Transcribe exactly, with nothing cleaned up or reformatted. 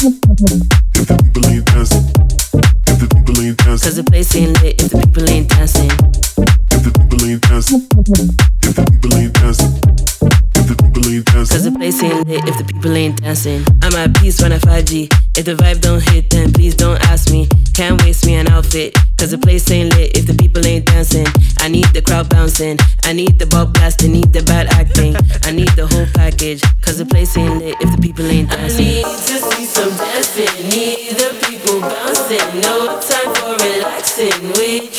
If the people ain't dancing, if the people ain't dancing, cause the place ain't lit if the people ain't dancing. If the people ain't dancing, if the people ain't dancing, if the people ain't dancing, cause the place ain't lit if the people ain't dancing. I'm at peace when I five G. If the vibe don't hit, then please don't ask me. Can't waste me an outfit, cause the place ain't lit if the people ain't dancing. I need the crowd bouncing, I need the ball blasting, need the bad acting, I need the whole package, cause the place ain't lit if the people ain't dancing. I need to see some dancing, need the people bouncing, no time for relaxing. We